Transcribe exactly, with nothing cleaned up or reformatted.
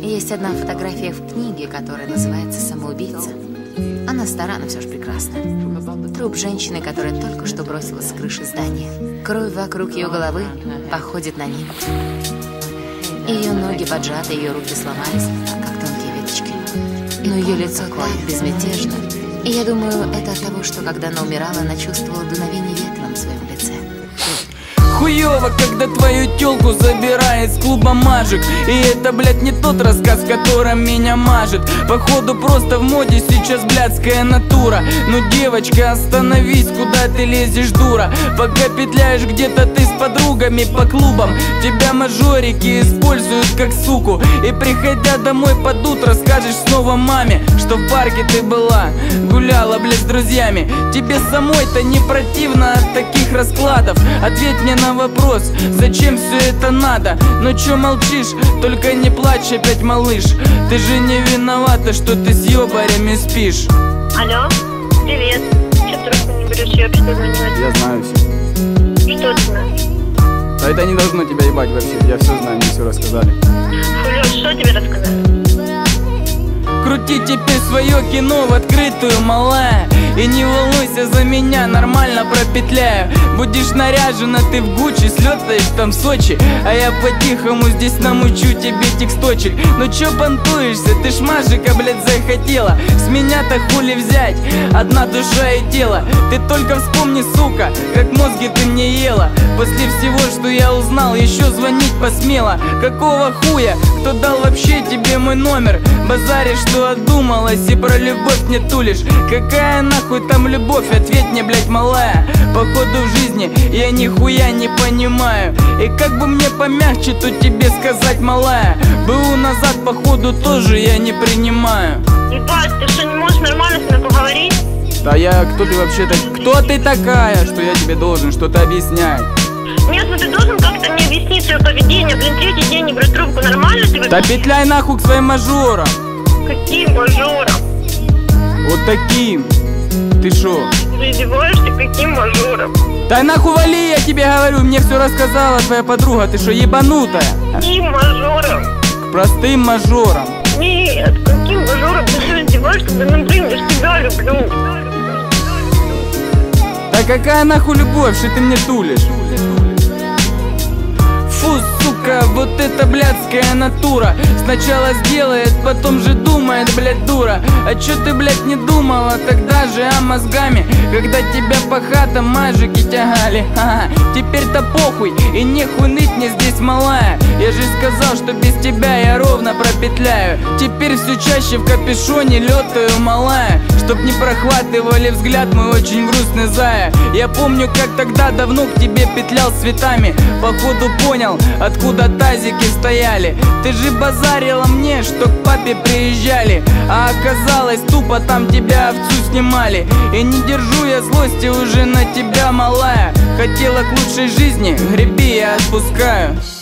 Есть одна фотография в книге, которая называется «Самоубийца». Она стара, но все же прекрасна. Труп женщины, которая только что бросилась с крыши здания. Кровь вокруг ее головы походит на нимб. Ее ноги поджаты, ее руки сломались, как тонкие веточки. Но ее лицо ходит безмятежно. И я думаю, это от того, что когда она умирала, она чувствовала дуновение ветра на своем лице. Хуёво, когда твою тёлку забирает с клуба мажик. И это, блядь, не тот рассказ, которым меня мажет. Походу просто в моде сейчас блядская натура. Ну, девочка, остановись, куда ты лезешь, дура? Пока петляешь где-то ты с подругами по клубам, тебя мажорики используют как суку. И приходя домой под утро, скажешь снова маме, что в парке ты была, гуляла, блядь, с друзьями. Тебе самой-то не противно от таких раскладов? Ответь мне на вопрос, зачем все это надо? Ну чё молчишь? Только не плачь опять, малыш. Ты же не виновата, что ты с ёбарями спишь. Алло, привет. Чё трубку не берешь? Я вообще звонила. Я знаю все. Что ты знаешь? Да это не должно тебя ебать вообще. Я все знаю, мне все рассказали. Лёш, что тебе рассказали? Крути теперь свое кино в открытую, малая. И не волнуйся за меня, нормально пропетляю. Будешь наряжена ты в Гуччи, слетаешь там в Сочи, а я по-тихому здесь намучу тебе тексточек. Ну чё понтуешься, ты ж мажика, блядь, захотела. С меня-то хули взять, одна душа и тело. Ты только вспомни, сука, как мозги ты мне ела. После всего, что я узнал, еще звонить посмела. Какого хуя, кто дал вообще тебе мой номер? Базаришь, что отдумалась и про любовь не тулишь. Какая нахуй там любовь, ответь мне, блядь, малая. Походу в жизни я нихуя не понимаю. И как бы мне помягче тут тебе сказать, малая, БУ назад походу тоже я не принимаю. Ебать, ты что, не можешь нормально с мной поговорить? Да я, кто ты вообще так? Кто ты такая, что я тебе должен что-то объяснять? Нет, ну ты должен как-то мне объяснить свое поведение. Блин, третий день не брать трубку, нормально ты вообще? Да петляй нахуй к своим мажорам. Каким мажором? Вот таким. Ты шо? Ты издеваешься? Каким мажором? Да нахуй вали, я тебе говорю, мне все рассказала твоя подруга. Ты шо, ебанутая? Каким мажором? К простым мажорам. Нет, каким мажором? Ты что, издеваешься? Да ну блин, я ж тебя люблю. Да какая нахуй любовь, что ты мне тулишь? Фу, сука, вот это блядская натура. Сначала сделает, потом же думает, блядь, дура. А чё ты, блядь, не думала тогда же, а мозгами, когда тебя по хатам мажики тягали? Ха-ха, теперь-то похуй, и нехуй ныть мне здесь, малая. Я же сказал, что без тебя я ровно пропетляю. Теперь все чаще в капюшоне летаю, малая, чтоб не прохватывали взгляд мой очень грустный зая. Я помню, как тогда давно к тебе петлял с цветами. Походу понял, откуда тазики стояли. Ты же базарила мне, что к папе приезжали, а оказалось, тупо там тебя овцу снимали. И не держу я злости уже на тебя, малая. Хотела к лучшей жизни, греби, я отпускаю.